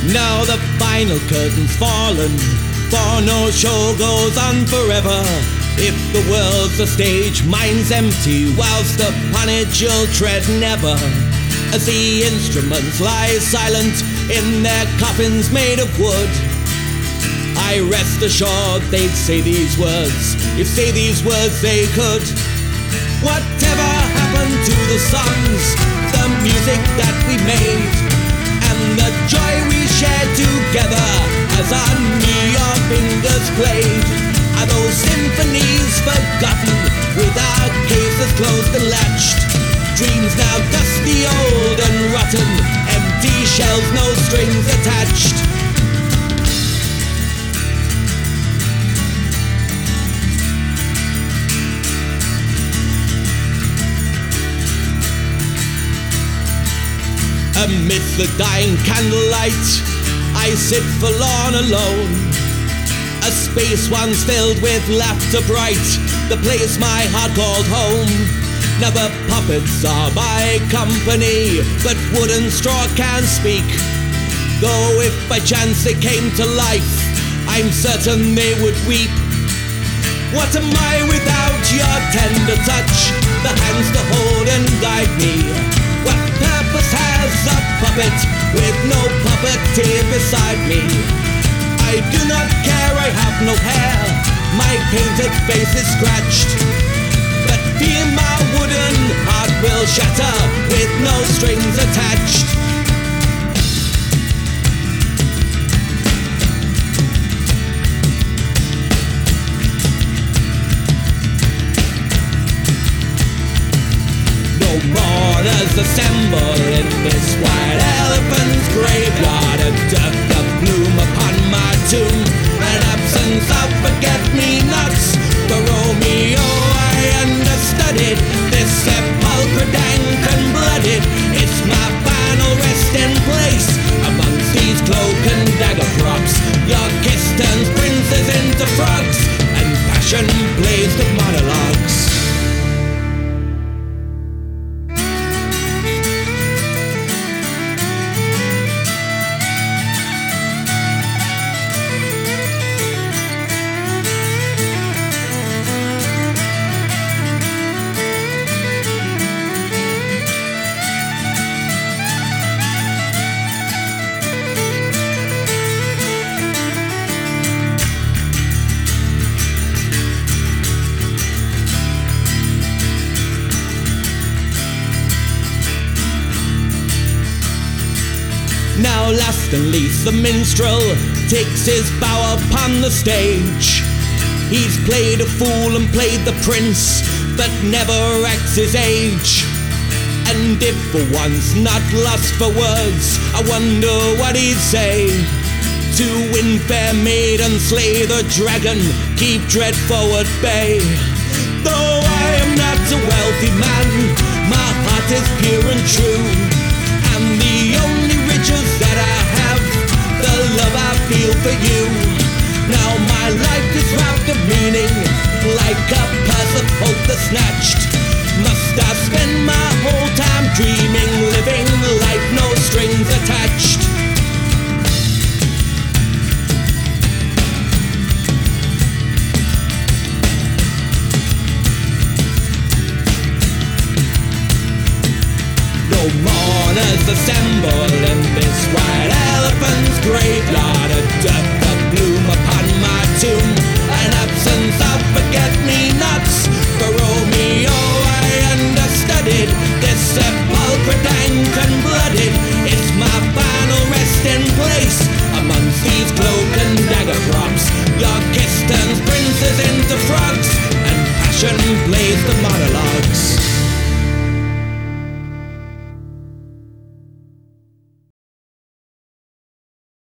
Now the final curtain's fallen, for no show goes on forever. If the world's a stage, mine's empty, whilst upon it you'll tread never. As the instruments lie silent in their coffins made of wood, I rest assured they'd say these words, if say these words they could. Whatever happened to the songs, the music that we made, and the joy we shared together as our neon fingers played? Are those symphonies forgotten, with our cases closed and latched? Dreams now dusty, old and rotten, empty shells, no strings attached. Amidst the dying candlelight, I sit forlorn alone. A space once filled with laughter bright, the place my heart called home. Now the puppets are my company, but wood and straw can't speak. Though if by chance they came to life, I'm certain they would weep. What am I without your tender touch, the hands to hold and guide me? What purpose has a puppet with no puppeteer beside me? I do not care, I have no hair, my painted face is scratched, but fear my wooden heart will shatter with no strings attached. No mourners assemble in this white elephant's graveyard. A death of gloom upon my tomb, an absence of forget-me-nots. For Romeo I understudied this sepulchre dank and blooded. It's my final resting place amongst these cloak and dagger props. Your kiss turns princes into frogs, and passion plays the monologues. Now last and least the minstrel takes his bow upon the stage. He's played a fool and played the prince, but never acts his age. And if for once not lost for words, I wonder what he'd say. To win fair maid and slay the dragon, keep dread forward bay. Though I am not a wealthy man, my heart is pure and true, and the only riches that I have, the love I feel for you. Now my life is wrapped of meaning, like a purse of hope that's snatched. Must I spend my whole time dreaming